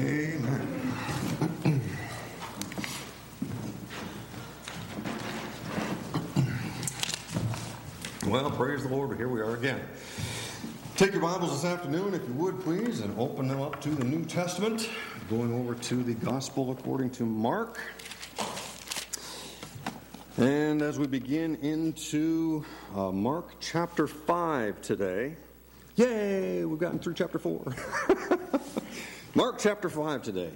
Amen. Well, praise the Lord, but here we are again. Take your Bibles this afternoon, if you would, please, and open them up to the New Testament, going over to the Gospel according to Mark. And as we begin into Mark chapter 5 today, yay, we've gotten through chapter 4. Mark chapter 5 today.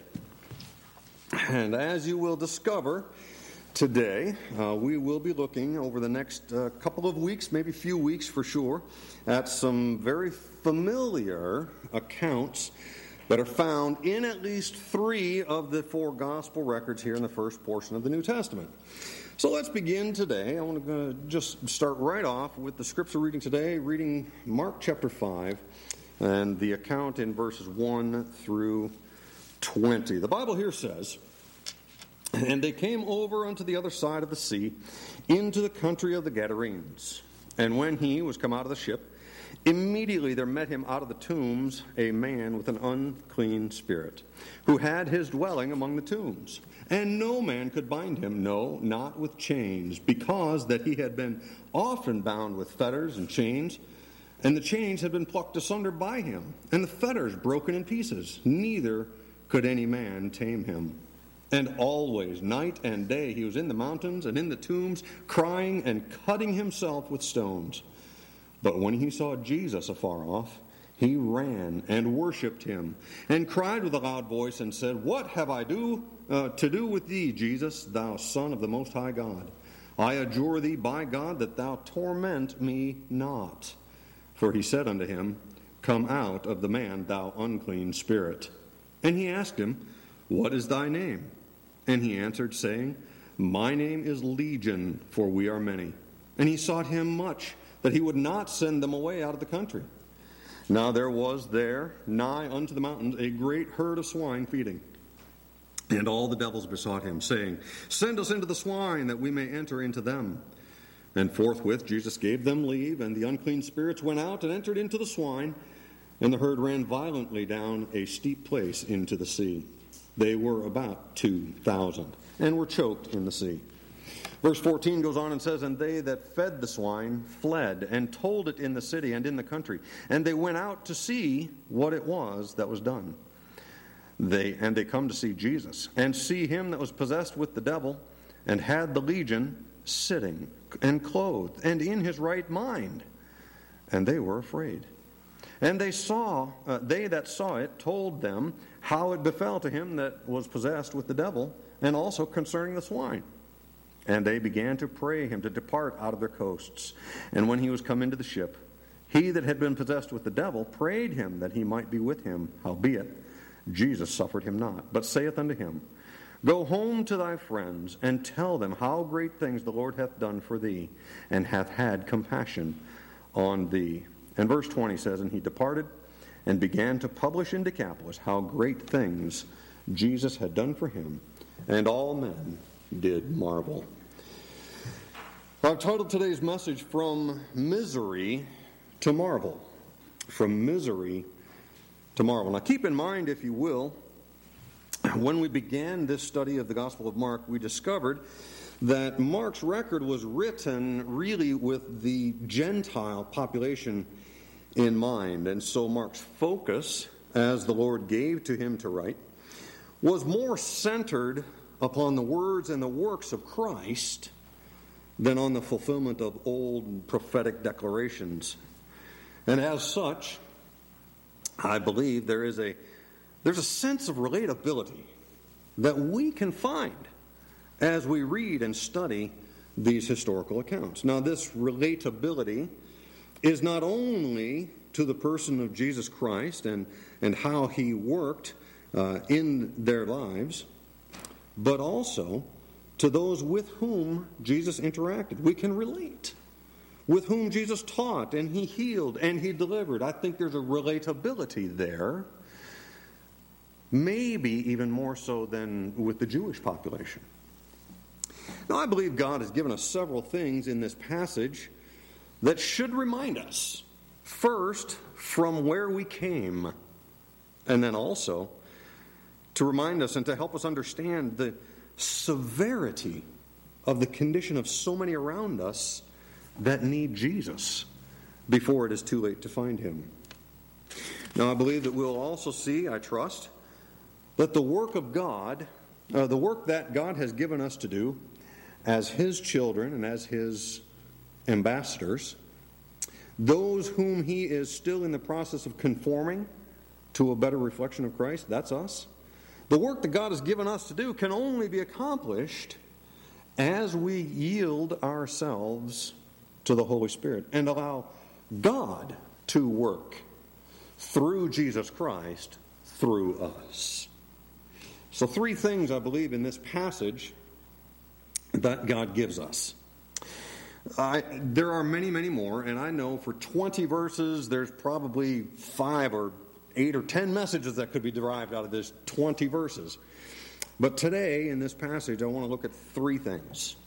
And as you will discover today, we will be looking over the next couple of weeks, maybe few weeks for sure, at some very familiar accounts that are found in at least 3 of the 4 gospel records here in the first portion of the New Testament. So let's begin today. I want to just start right off with the scripture reading today, reading Mark chapter 5 and the account in verses 1 through 20. The Bible here says, "And they came over unto the other side of the sea, into the country of the Gadarenes. And when he was come out of the ship, immediately there met him out of the tombs a man with an unclean spirit, who had his dwelling among the tombs. And no man could bind him, no, not with chains, because that he had been often bound with fetters and chains, and the chains had been plucked asunder by him, and the fetters broken in pieces. Neither could any man tame him. And always, night and day, he was in the mountains and in the tombs, crying and cutting himself with stones. But when he saw Jesus afar off, he ran and worshipped him, and cried with a loud voice, and said, What have I to do with thee, Jesus, thou Son of the Most High God? I adjure thee by God that thou torment me not. For he said unto him, Come out of the man, thou unclean spirit. And he asked him, What is thy name? And he answered, saying, My name is Legion, for we are many. And he sought him much, that he would not send them away out of the country. Now there was there, nigh unto the mountains, a great herd of swine feeding. And all the devils besought him, saying, Send us into the swine, that we may enter into them. And forthwith Jesus gave them leave, and the unclean spirits went out and entered into the swine, and the herd ran violently down a steep place into the sea. They were about 2,000, and were choked in the sea. Verse 14 goes on and says, And they that fed the swine fled, and told it in the city and in the country. And they went out to see what it was that was done. They come to see Jesus, and see him that was possessed with the devil, and had the legion, sitting, and clothed, and in his right mind. And they were afraid. And they that saw it told them how it befell to him that was possessed with the devil, and also concerning the swine. And they began to pray him to depart out of their coasts. And when he was come into the ship, he that had been possessed with the devil prayed him that he might be with him. Howbeit, Jesus suffered him not, but saith unto him, Go home to thy friends, and tell them how great things the Lord hath done for thee, and hath had compassion on thee. And verse 20 says, And he departed, and began to publish in Decapolis how great things Jesus had done for him, and all men did marvel. I've titled today's message, From Misery to Marvel. From misery to marvel. Now keep in mind, if you will, when we began this study of the Gospel of Mark, we discovered that Mark's record was written really with the Gentile population in mind. And so Mark's focus, as the Lord gave to him to write, was more centered upon the words and the works of Christ than on the fulfillment of old prophetic declarations. And as such, I believe there's a sense of relatability that we can find as we read and study these historical accounts. Now, this relatability is not only to the person of Jesus Christ and how he worked in their lives, but also to those with whom Jesus interacted. We can relate. With whom Jesus taught, and he healed, and he delivered. I think there's a relatability there. Maybe even more so than with the Jewish population. Now, I believe God has given us several things in this passage that should remind us, first, from where we came, and then also to remind us and to help us understand the severity of the condition of so many around us that need Jesus before it is too late to find him. Now, I believe that we'll also see, I trust, that the work of God, the work that God has given us to do as his children and as his ambassadors, those whom he is still in the process of conforming to a better reflection of Christ, that's us. The work that God has given us to do can only be accomplished as we yield ourselves to the Holy Spirit and allow God to work through Jesus Christ through us. So 3 things I believe in this passage that God gives us. There are many, many more, and I know for 20 verses there's probably 5 or 8 or 10 messages that could be derived out of this 20 verses. But today, in this passage, I want to look at 3 things.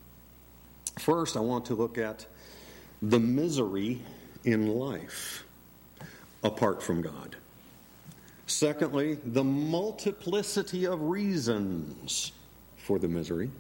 First, I want to look at the misery in life apart from God. Secondly, the multiplicity of reasons for the misery.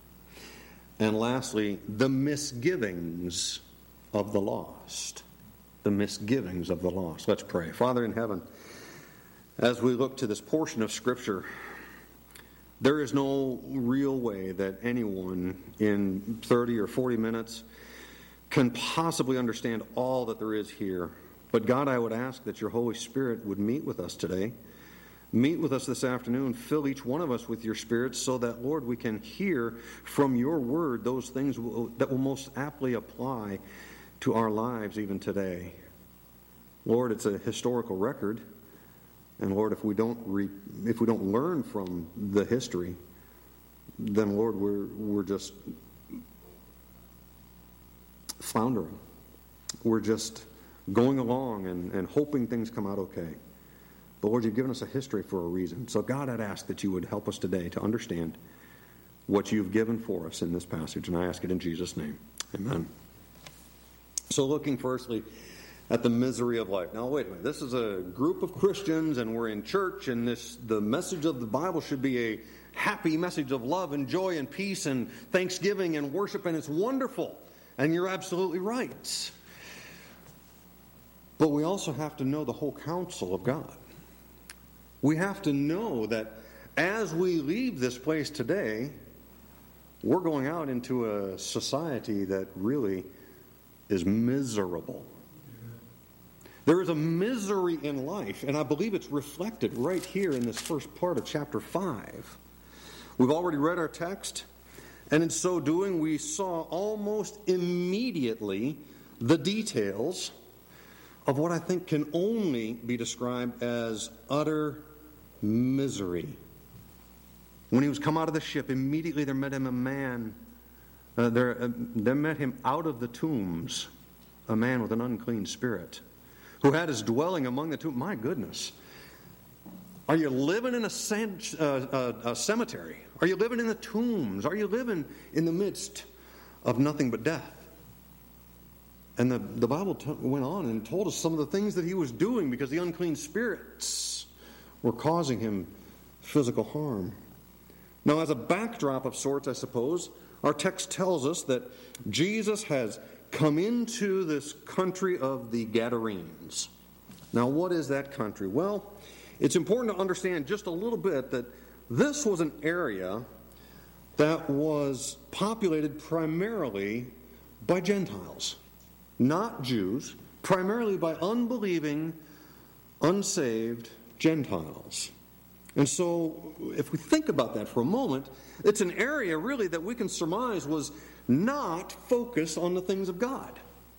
And lastly, the misgivings of the lost. The misgivings of the lost. Let's pray. Father in heaven, as we look to this portion of Scripture, there is no real way that anyone in 30 or 40 minutes can possibly understand all that there is here. But God, I would ask that your Holy Spirit would meet with us today. Meet with us this afternoon. Fill each one of us with your Spirit so that, Lord, we can hear from your word those things that will most aptly apply to our lives even today. Lord, it's a historical record. And Lord, if we don't learn from the history, then Lord, we're just floundering. We're just going along and hoping things come out okay. But Lord, you've given us a history for a reason. So God, I'd ask that you would help us today to understand what you've given for us in this passage. And I ask it in Jesus' name. Amen. So looking firstly at the misery of life. Now wait a minute. This is a group of Christians and we're in church, and the message of the Bible should be a happy message of love and joy and peace and thanksgiving and worship, and it's wonderful. And you're absolutely right. But we also have to know the whole counsel of God. We have to know that as we leave this place today, we're going out into a society that really is miserable. There is a misery in life, and I believe it's reflected right here in this first part of chapter 5. We've already read our text, and in so doing, we saw almost immediately the details of what I think can only be described as utter misery. When he was come out of the ship, immediately there met him a man. There met him out of the tombs a man with an unclean spirit, who had his dwelling among the tombs. My goodness. Are you living in a cemetery? Are you living in the tombs? Are you living in the midst of nothing but death? And the Bible went on and told us some of the things that he was doing because the unclean spirits were causing him physical harm. Now, as a backdrop of sorts, I suppose, our text tells us that Jesus has come into this country of the Gadarenes. Now, what is that country? Well, it's important to understand just a little bit that this was an area that was populated primarily by Gentiles, not Jews, primarily by unbelieving, unsaved Gentiles. And so, if we think about that for a moment, it's an area really that we can surmise was not focused on the things of God.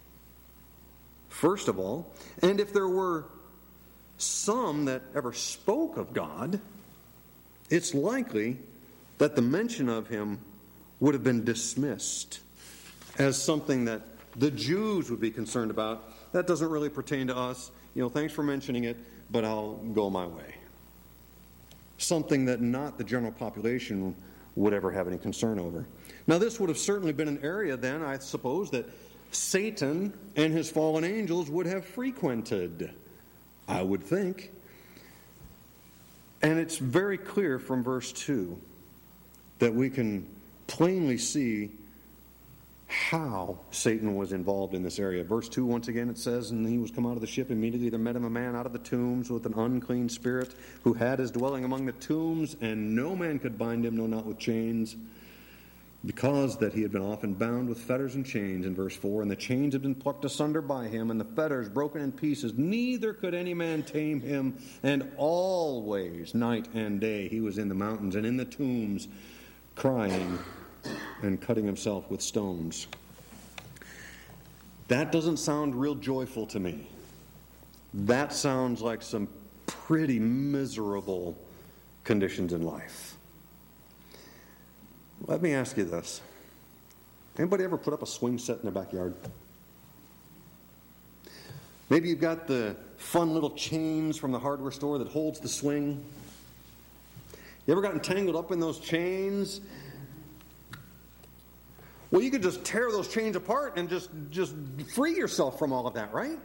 First of all, and if there were some that ever spoke of God, it's likely that the mention of him would have been dismissed as something that the Jews would be concerned about. That doesn't really pertain to us. Thanks for mentioning it, but I'll go my way. Something that not the general population would ever have any concern over. Now, this would have certainly been an area then, I suppose, that Satan and his fallen angels would have frequented, I would think. And it's very clear from verse 2 that we can plainly see how Satan was involved in this area. Verse 2, once again, it says, "And he was come out of the ship, immediately there met him a man out of the tombs with an unclean spirit, who had his dwelling among the tombs, and no man could bind him, no, not with chains, because that he had been often bound with fetters and chains." In verse 4, "And the chains had been plucked asunder by him, and the fetters broken in pieces. Neither could any man tame him. And always, night and day, he was in the mountains and in the tombs, crying and cutting himself with stones." That doesn't sound real joyful to me. That sounds like some pretty miserable conditions in life. Let me ask you this. Anybody ever put up a swing set in their backyard? Maybe you've got the fun little chains from the hardware store that holds the swing. You ever gotten tangled up in those chains? Well, you could just tear those chains apart and just free yourself from all of that, right?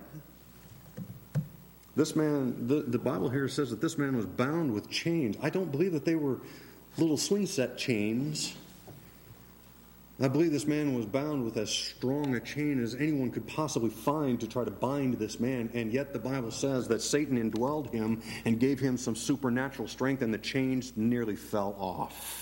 This man, the Bible here says that this man was bound with chains. I don't believe that they were little swing set chains. I believe this man was bound with as strong a chain as anyone could possibly find to try to bind this man. And yet the Bible says that Satan indwelled him and gave him some supernatural strength, and the chains nearly fell off.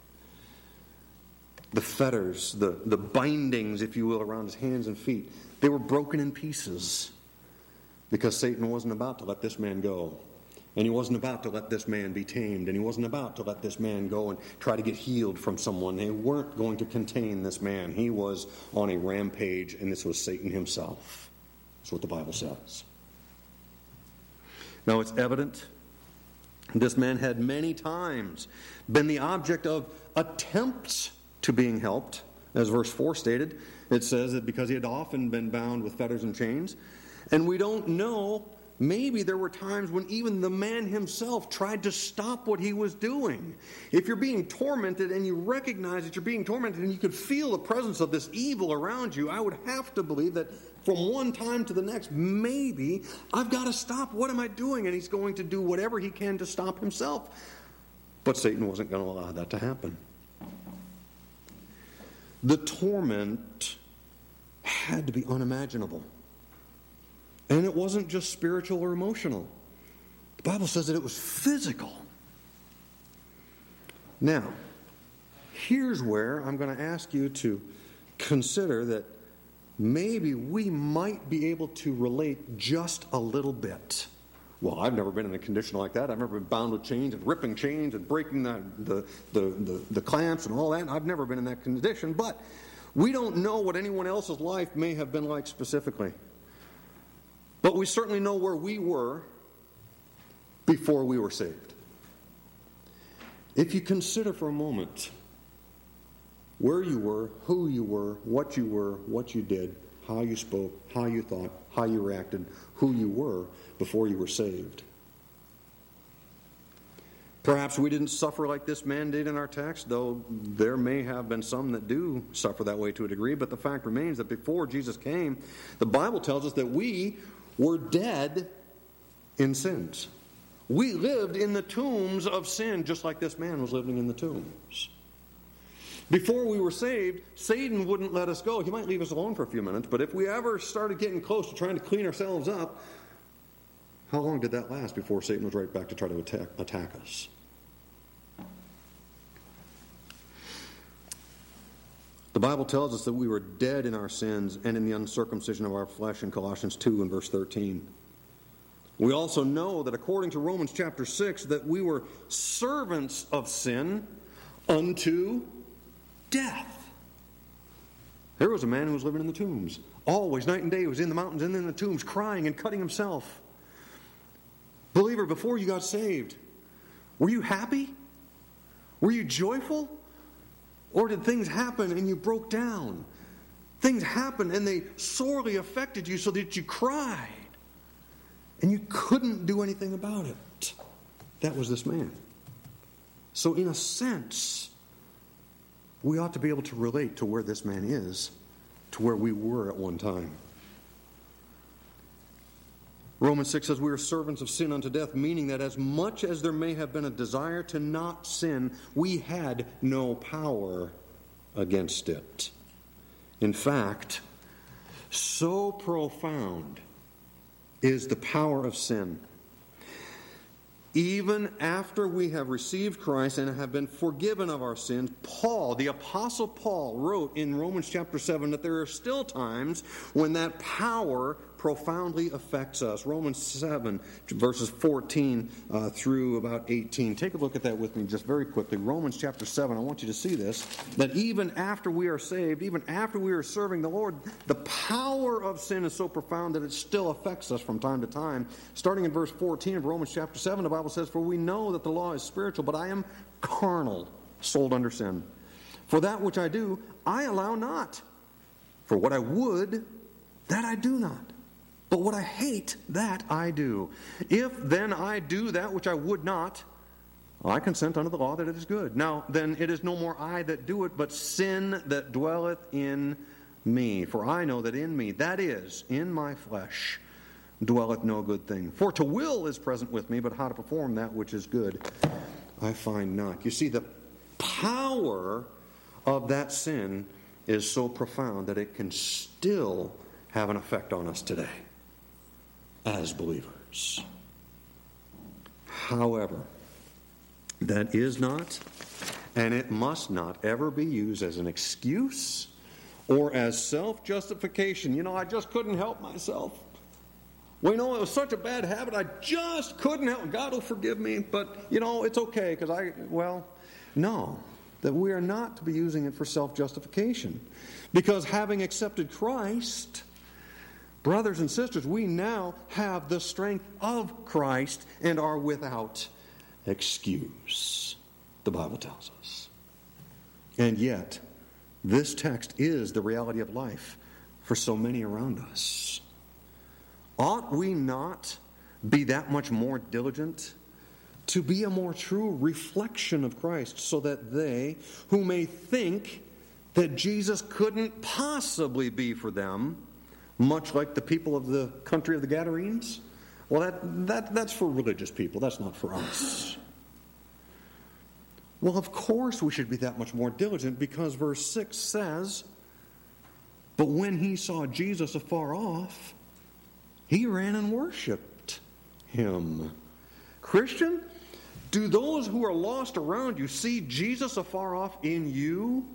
The fetters, the bindings, if you will, around his hands and feet, they were broken in pieces because Satan wasn't about to let this man go. And he wasn't about to let this man be tamed. And he wasn't about to let this man go and try to get healed from someone. They weren't going to contain this man. He was on a rampage, and this was Satan himself. That's what the Bible says. Now, it's evident this man had many times been the object of attempts to being helped. As verse 4 stated, it says that because he had often been bound with fetters and chains. And we don't know, maybe there were times when even the man himself tried to stop what he was doing. If you're being tormented and you recognize that you're being tormented and you could feel the presence of this evil around you, I would have to believe that from one time to the next, maybe I've got to stop. What am I doing? And he's going to do whatever he can to stop himself. But Satan wasn't going to allow that to happen. The torment had to be unimaginable. And it wasn't just spiritual or emotional. The Bible says that it was physical. Now, here's where I'm going to ask you to consider that maybe we might be able to relate just a little bit. Well, I've never been in a condition like that. I've never been bound with chains and ripping chains and breaking the clamps and all that. I've never been in that condition. But we don't know what anyone else's life may have been like specifically. But we certainly know where we were before we were saved. If you consider for a moment where you were, who you were, what you did, how you spoke, how you thought, how you reacted, who you were before you were saved. Perhaps we didn't suffer like this man did in our text, though there may have been some that do suffer that way to a degree, but the fact remains that before Jesus came, the Bible tells us that we were dead in sins. We lived in the tombs of sin, just like this man was living in the tombs. Before we were saved, Satan wouldn't let us go. He might leave us alone for a few minutes, but if we ever started getting close to trying to clean ourselves up, how long did that last before Satan was right back to try to attack us? The Bible tells us that we were dead in our sins and in the uncircumcision of our flesh in Colossians 2 and verse 13. We also know that according to Romans chapter 6 that we were servants of sin unto death. There was a man who was living in the tombs. Always, night and day, he was in the mountains and in the tombs, crying and cutting himself. Believer, before you got saved, were you happy? Were you joyful? Or did things happen and you broke down? Things happened and they sorely affected you so that you cried. And you couldn't do anything about it. That was this man. So in a sense, we ought to be able to relate to where this man is, to where we were at one time. Romans 6 says we are servants of sin unto death, meaning that as much as there may have been a desire to not sin, we had no power against it. In fact, so profound is the power of sin. Even after we have received Christ and have been forgiven of our sins, Paul, the Apostle Paul, wrote in Romans chapter 7 that there are still times when that power profoundly affects us. Romans 7, verses 14 through about 18. Take a look at that with me just very quickly. Romans chapter 7, I want you to see this, that even after we are saved, even after we are serving the Lord, the power of sin is so profound that it still affects us from time to time. Starting in verse 14 of Romans chapter 7, the Bible says, "For we know that the law is spiritual, but I am carnal, sold under sin. For that which I do, I allow not. For what I would, that I do not. But what I hate, that I do. If then I do that which I would not, I consent unto the law that it is good. Now then it is no more I that do it, but sin that dwelleth in me. For I know that in me, that is, in my flesh, dwelleth no good thing. For to will is present with me, but how to perform that which is good, I find not." You see, the power of that sin is so profound that it can still have an effect on us today as believers. However, that is not, and it must not ever be used as an excuse or as self-justification. I just couldn't help myself. Well, it was such a bad habit, I just couldn't help. God will forgive me, but, it's okay because no, that we are not to be using it for self-justification. Because having accepted Christ, brothers and sisters, we now have the strength of Christ and are without excuse, the Bible tells us. And yet, this text is the reality of life for so many around us. Ought we not be that much more diligent to be a more true reflection of Christ, so that they who may think that Jesus couldn't possibly be for them, much like the people of the country of the Gadarenes? Well, that's for religious people. That's not for us. Well, of course we should be that much more diligent, because verse 6 says, "But when he saw Jesus afar off, he ran and worshipped him." Christian, do those who are lost around you see Jesus afar off in you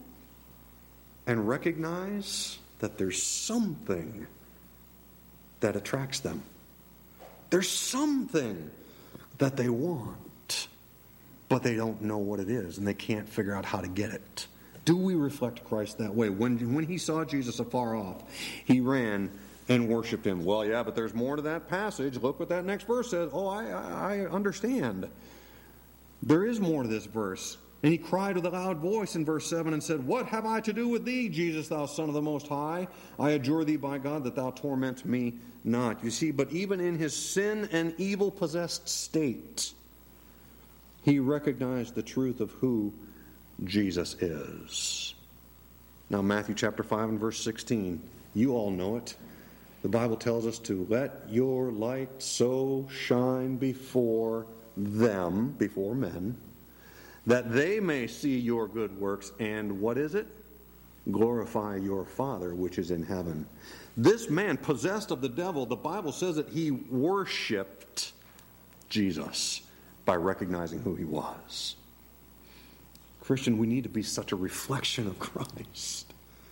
and recognize that there's something that attracts them? There's something that they want, but they don't know what it is, and they can't figure out how to get it. Do we reflect Christ that way? When he saw Jesus afar off, he ran and worshipped him. Well, yeah, but there's more to that passage. Look what that next verse says. Oh, I understand. There is more to this verse. And he cried with a loud voice in verse 7 and said, "What have I to do with thee, Jesus, thou Son of the Most High? I adjure thee by God that thou torment me not." You see, but even in his sin and evil-possessed state, he recognized the truth of who Jesus is. Now, Matthew chapter 5 and verse 16, you all know it. The Bible tells us to let your light so shine before them, before men, that they may see your good works, and what is it? Glorify your Father which is in heaven. This man, possessed of the devil, the Bible says that he worshipped Jesus by recognizing who he was. Christian, we need to be such a reflection of Christ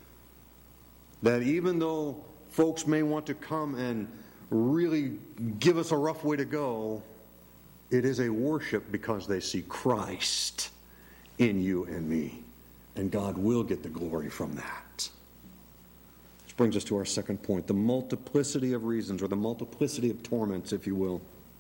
that even though folks may want to come and really give us a rough way to go, it is a worship because they see Christ in you and me. And God will get the glory from that. This brings us to our second point, the multiplicity of reasons, or the multiplicity of torments, if you will.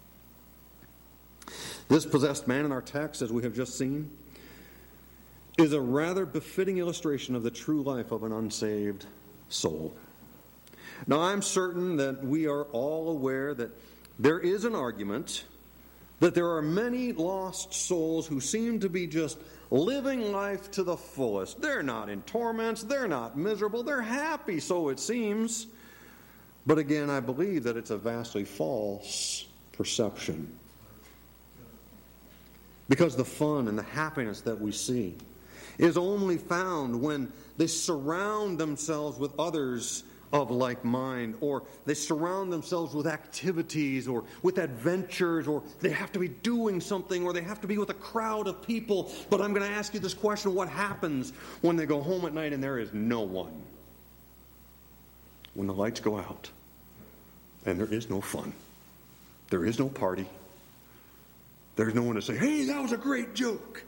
This possessed man in our text, as we have just seen, is a rather befitting illustration of the true life of an unsaved soul. Now, I'm certain that we are all aware that there is an argument that there are many lost souls who seem to be just living life to the fullest. They're not in torments, they're not miserable, they're happy, so it seems. But again, I believe that it's a vastly false perception. Because the fun and the happiness that we see is only found when they surround themselves with others of like mind, or they surround themselves with activities or with adventures, or they have to be doing something, or they have to be with a crowd of people. But I'm going to ask you this question: what happens when they go home at night and there is no one? When the lights go out and there is no fun, there is no party, there's no one to say, "Hey, that was a great joke."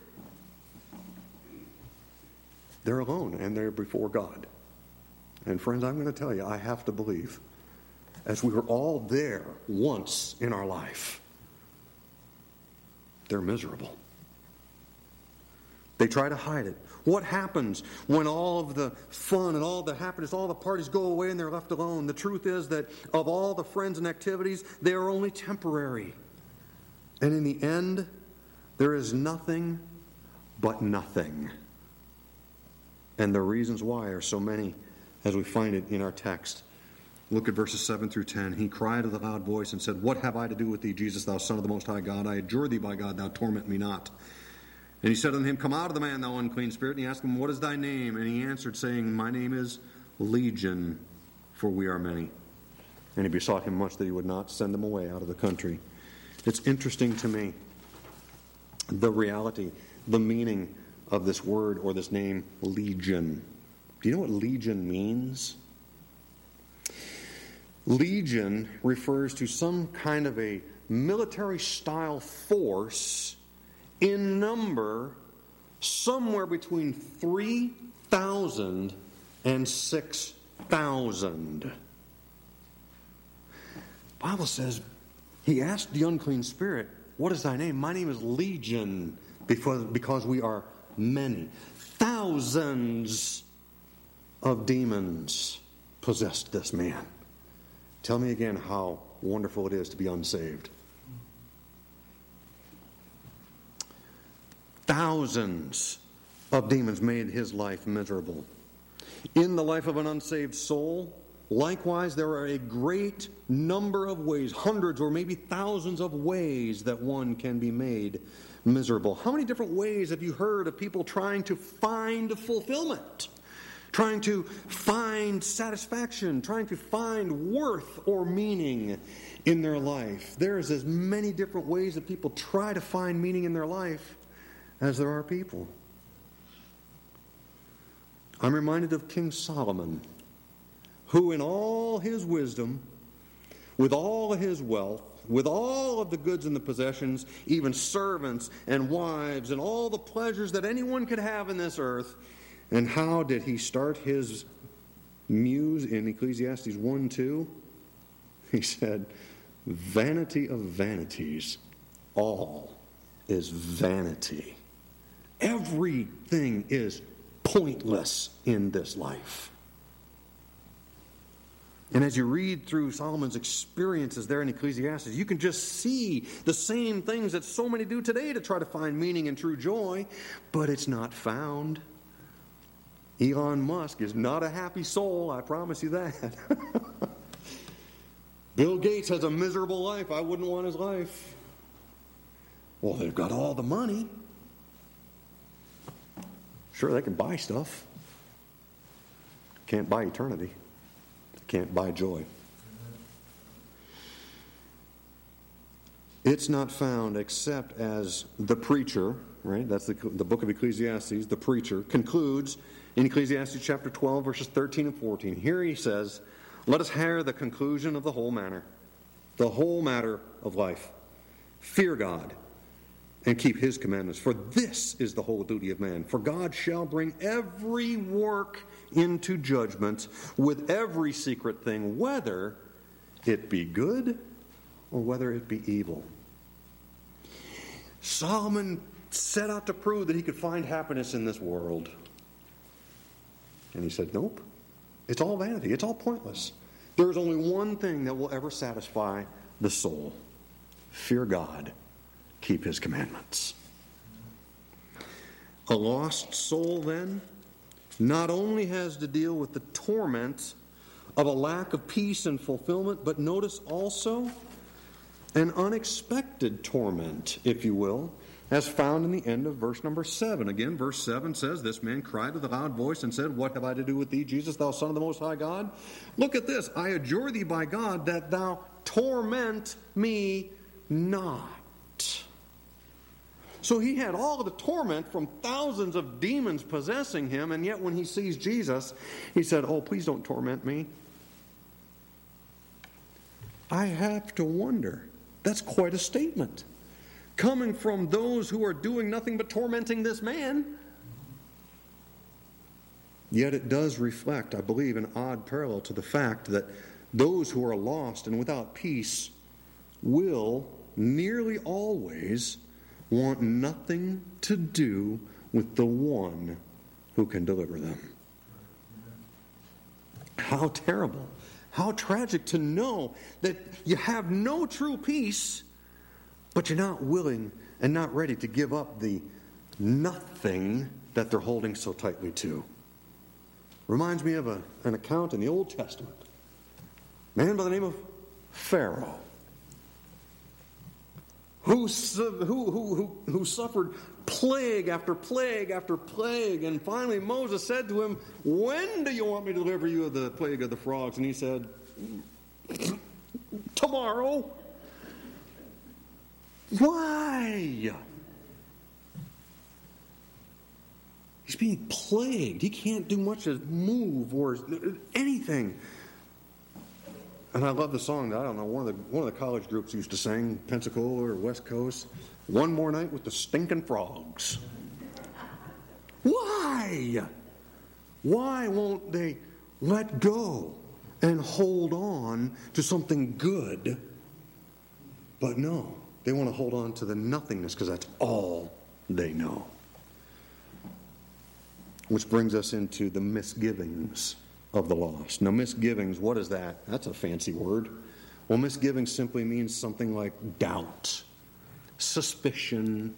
They're alone and they're before God. And friends, I'm going to tell you, I have to believe, as we were all there once in our life, they're miserable. They try to hide it. What happens when all of the fun and all the happiness, all the parties go away and they're left alone? The truth is that of all the friends and activities, they are only temporary. And in the end, there is nothing but nothing. And the reasons why are so many, as we find it in our text. Look at verses 7 through 10. He cried with a loud voice and said, "What have I to do with thee, Jesus, thou Son of the Most High God? I adjure thee by God, thou torment me not." And he said unto him, "Come out of the man, thou unclean spirit." And he asked him, "What is thy name?" And he answered, saying, "My name is Legion, for we are many." And he besought him much that he would not send them away out of the country. It's interesting to me, the reality, the meaning of this word or this name, Legion. Do you know what legion means? Legion refers to some kind of a military-style force in number somewhere between 3,000 and 6,000. The Bible says, he asked the unclean spirit, "What is thy name?" "My name is Legion, because we are many." Thousands of demons possessed this man. Tell me again how wonderful it is to be unsaved. Thousands of demons made his life miserable. In the life of an unsaved soul, likewise, there are a great number of ways, hundreds or maybe thousands of ways that one can be made miserable. How many different ways have you heard of people trying to find fulfillment? Trying to find satisfaction, trying to find worth or meaning in their life. There's as many different ways that people try to find meaning in their life as there are people. I'm reminded of King Solomon, who in all his wisdom, with all of his wealth, with all of the goods and the possessions, even servants and wives and all the pleasures that anyone could have in this earth. And how did he start his muse in Ecclesiastes 1:2? He said, "Vanity of vanities, all is vanity." Everything is pointless in this life. And as you read through Solomon's experiences there in Ecclesiastes, you can just see the same things that so many do today to try to find meaning and true joy, but it's not found. Elon Musk is not a happy soul, I promise you that. Bill Gates has a miserable life. I wouldn't want his life. Well, they've got all the money. Sure, they can buy stuff. Can't buy eternity. Can't buy joy. It's not found except as the preacher, right? That's the book of Ecclesiastes. The preacher concludes in Ecclesiastes chapter 12, verses 13 and 14. Here he says, "Let us hear the conclusion of the whole matter of life. Fear God and keep his commandments, for this is the whole duty of man. For God shall bring every work into judgment with every secret thing, whether it be good or whether it be evil." Solomon set out to prove that he could find happiness in this world. And he said, nope, it's all vanity, it's all pointless. There is only one thing that will ever satisfy the soul. Fear God, keep his commandments. A lost soul, then, not only has to deal with the torment of a lack of peace and fulfillment, but notice also an unexpected torment, if you will, as found in the end of verse number 7. Again, verse 7 says, "This man cried with a loud voice and said, What have I to do with thee, Jesus, thou Son of the Most High God? Look at this. I adjure thee by God that thou torment me not." So he had all of the torment from thousands of demons possessing him, and yet when he sees Jesus, he said, "Oh, please don't torment me." I have to wonder. That's quite a statement, coming from those who are doing nothing but tormenting this man. Yet it does reflect, I believe, an odd parallel to the fact that those who are lost and without peace will nearly always want nothing to do with the one who can deliver them. How terrible, how tragic to know that you have no true peace, but you're not willing and not ready to give up the nothing that they're holding so tightly to. Reminds me of an account in the Old Testament. A man by the name of Pharaoh, who suffered plague after plague after plague. And finally Moses said to him, "When do you want me to deliver you of the plague of the frogs?" And he said, "Tomorrow." Why? He's being plagued. He can't do much as move or anything. And I love the song that, I don't know, one of the college groups used to sing, Pensacola or West Coast, "One More Night with the Stinking Frogs." Why? Why won't they let go and hold on to something good? But no, they want to hold on to the nothingness because that's all they know. Which brings us into the misgivings of the lost. Now, misgivings, what is that? That's a fancy word. Well, misgivings simply means something like doubt, suspicion,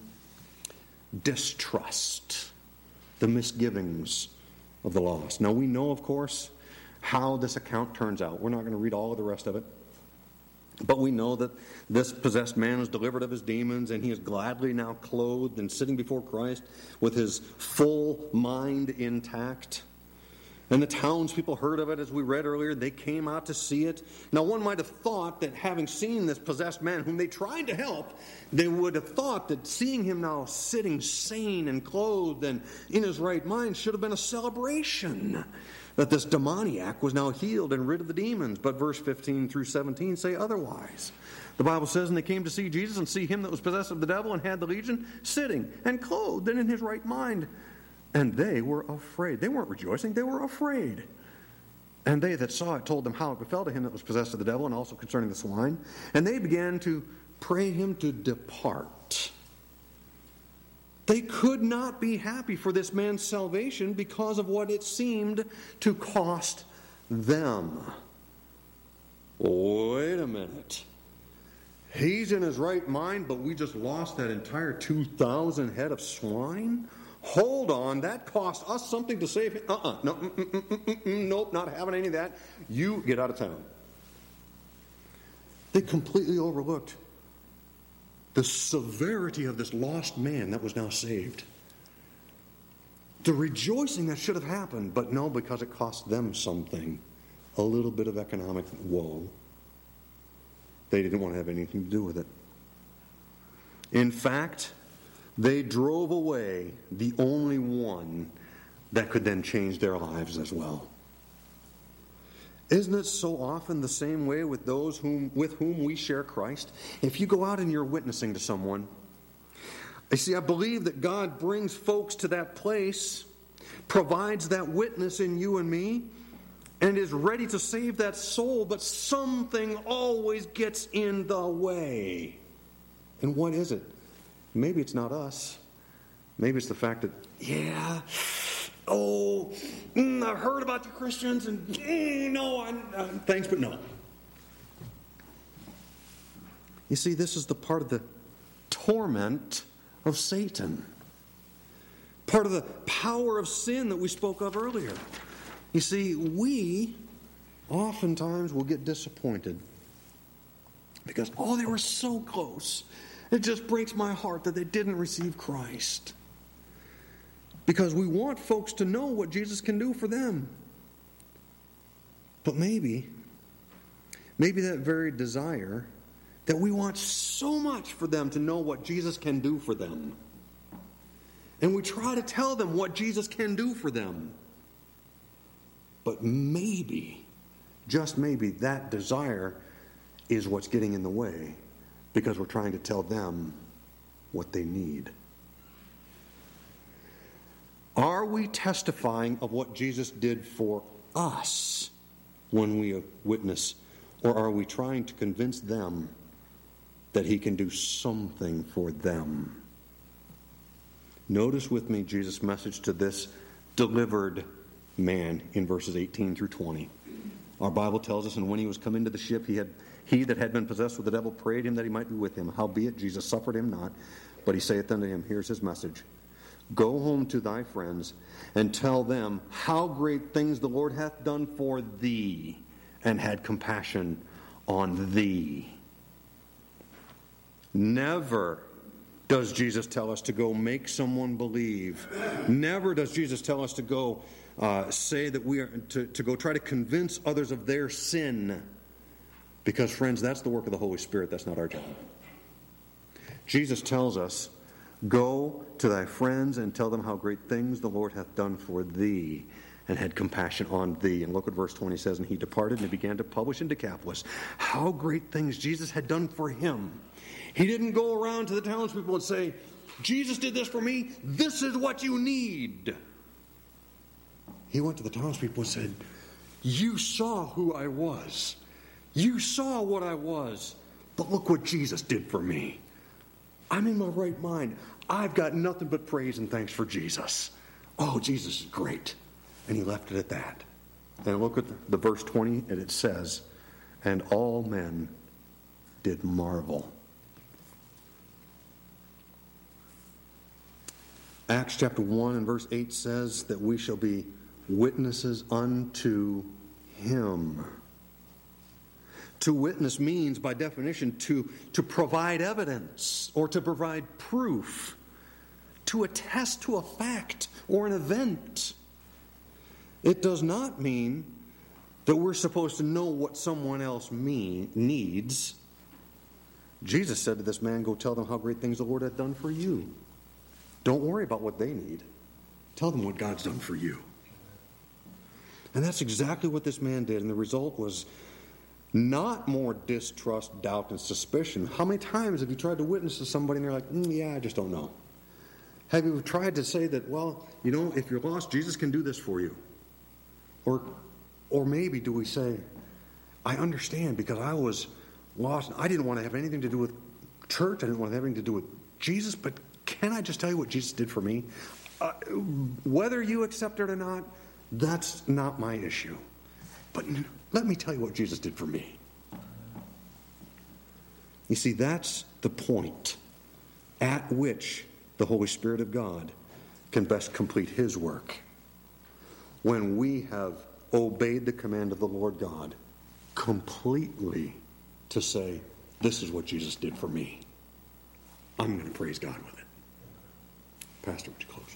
distrust. The misgivings of the lost. Now, we know, of course, how this account turns out. We're not going to read all of the rest of it. But we know that this possessed man was delivered of his demons, and he is gladly now clothed and sitting before Christ with his full mind intact. And the townspeople heard of it, as we read earlier. They came out to see it. Now, one might have thought that having seen this possessed man, whom they tried to help, they would have thought that seeing him now sitting sane and clothed and in his right mind should have been a celebration, that this demoniac was now healed and rid of the demons. But verse 15 through 17 say otherwise. The Bible says, "And they came to see Jesus and see him that was possessed of the devil and had the legion, sitting and clothed and in his right mind. And they were afraid." They weren't rejoicing, they were afraid. "And they that saw it told them how it befell to him that was possessed of the devil, and also concerning the swine. And they began to pray him to depart." They could not be happy for this man's salvation because of what it seemed to cost them. Wait a minute. He's in his right mind, but we just lost that entire 2,000 head of swine? Hold on, that cost us something to save him. Nope, not having any of that. You get out of town. They completely overlooked the severity of this lost man that was now saved. The rejoicing that should have happened, but no, because it cost them something. A little bit of economic woe. They didn't want to have anything to do with it. In fact, they drove away the only one that could then change their lives as well. Isn't it so often the same way with those with whom we share Christ? If you go out and you're witnessing to someone, you see, I believe that God brings folks to that place, provides that witness in you and me, and is ready to save that soul, but something always gets in the way. And what is it? Maybe it's not us. Maybe it's the fact that, I've heard about you Christians, and thanks, but no. You see, this is the part of the torment of Satan. Part of the power of sin that we spoke of earlier. You see, we oftentimes we'll get disappointed because, they were so close. It just breaks my heart that they didn't receive Christ. Because we want folks to know what Jesus can do for them. But maybe that very desire that we want so much for them to know what Jesus can do for them. And we try to tell them what Jesus can do for them. But maybe, just maybe, that desire is what's getting in the way because we're trying to tell them what they need. Are we testifying of what Jesus did for us when we witness, or are we trying to convince them that he can do something for them? Notice with me Jesus' message to this delivered man in verses 18 through 20. Our Bible tells us, and when he was come into the ship, he that had been possessed with the devil prayed him that he might be with him. Howbeit Jesus suffered him not, but he saith unto him, here's his message, go home to thy friends and tell them how great things the Lord hath done for thee, and had compassion on thee. Never does Jesus tell us to go make someone believe. Never does Jesus tell us to go say that we are to go try to convince others of their sin. Because, friends, that's the work of the Holy Spirit. That's not our job. Jesus tells us, go to thy friends and tell them how great things the Lord hath done for thee, and had compassion on thee. And look what verse 20 says, and he departed and began to publish in Decapolis how great things Jesus had done for him. He didn't go around to the townspeople and say, Jesus did this for me, this is what you need. He went to the townspeople and said, you saw who I was. You saw what I was. But look what Jesus did for me. I'm in my right mind. I've got nothing but praise and thanks for Jesus. Oh, Jesus is great. And he left it at that. And look at the verse 20, and it says, and all men did marvel. Acts chapter 1 and verse 8 says that we shall be witnesses unto him. To witness means, by definition, to provide evidence or to provide proof, to attest to a fact or an event. It does not mean that we're supposed to know what someone else needs. Jesus said to this man, go tell them how great things the Lord hath done for you. Don't worry about what they need. Tell them what God's done for you. And that's exactly what this man did. And the result was not more distrust, doubt, and suspicion. How many times have you tried to witness to somebody and they're like, yeah, I just don't know? Have you tried to say that, well, if you're lost, Jesus can do this for you? Or maybe do we say, I understand because I was lost. I didn't want to have anything to do with church. I didn't want to have anything to do with Jesus, but can I just tell you what Jesus did for me? Whether you accept it or not, that's not my issue. But let me tell you what Jesus did for me. You see, that's the point at which the Holy Spirit of God can best complete his work. When we have obeyed the command of the Lord God completely to say, this is what Jesus did for me. I'm going to praise God with it. Pastor, would you close?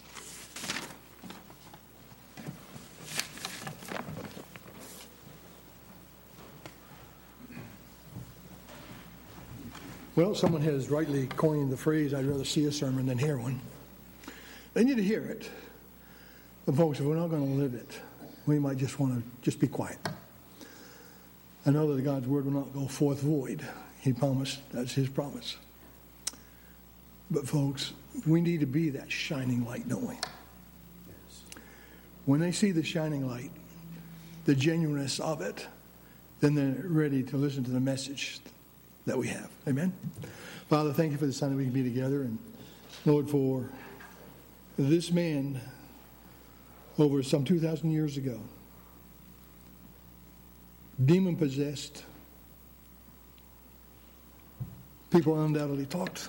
Well, someone has rightly coined the phrase, I'd rather see a sermon than hear one. They need to hear it. But folks, if we're not going to live it, we might just want to just be quiet. I know that God's word will not go forth void. He promised, that's his promise. But folks, we need to be that shining light, don't we? Yes. When they see the shining light, the genuineness of it, then they're ready to listen to the message that we have. Amen? Father, thank you for this time that we can be together. And Lord, for this man over some 2,000 years ago, demon-possessed, people undoubtedly talked.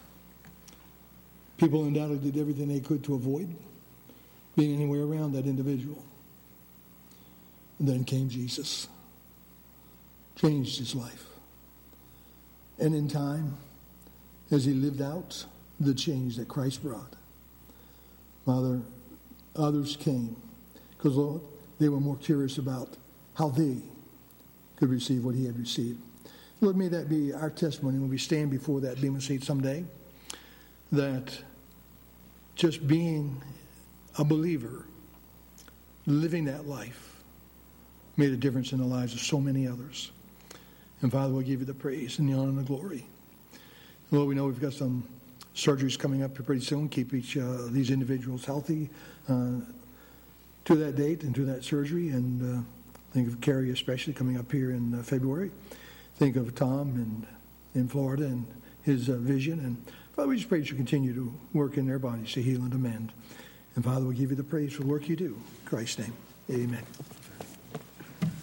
People undoubtedly did everything they could to avoid being anywhere around that individual. And then came Jesus. Changed his life. And in time, as he lived out the change that Christ brought, Father, others came because, Lord, they were more curious about how they could receive what he had received. Lord, may that be our testimony when we stand before that Bema seat someday, that just being a believer, living that life, made a difference in the lives of so many others. And Father, we'll give you the praise and the honor and the glory. Lord, we know we've got some surgeries coming up pretty soon. Keep each these individuals healthy to that date and to that surgery. And think of Carrie especially coming up here in February. Think of Tom in Florida and his vision. And Father, we just pray that you continue to work in their bodies to heal and amend. And Father, we give you the praise for the work you do. In Christ's name, amen.